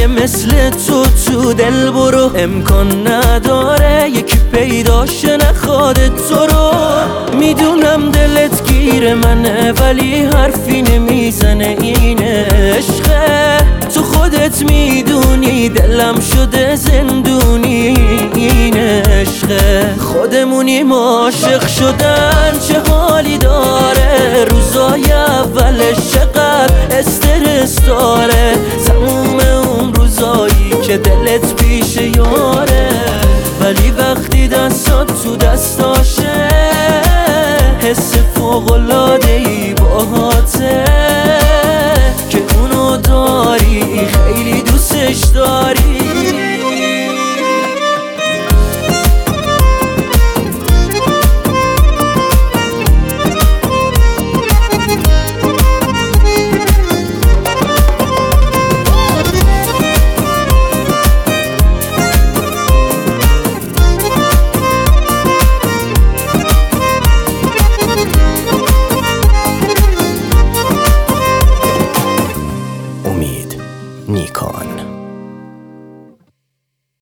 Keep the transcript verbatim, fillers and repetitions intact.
یه مثل تو تو دل برو، امکان نداره یکی پیداش نخواد تو رو. میدونم دلت گیر منه ولی حرفی نمیزنه، این عشقه تو خودت میدونی دلم شده زندونی، این عشقه خودمونیم عاشق شدن چه حالی داره، روزای اولش چقدر استرس داره، تموم اون روزایی که دلت بی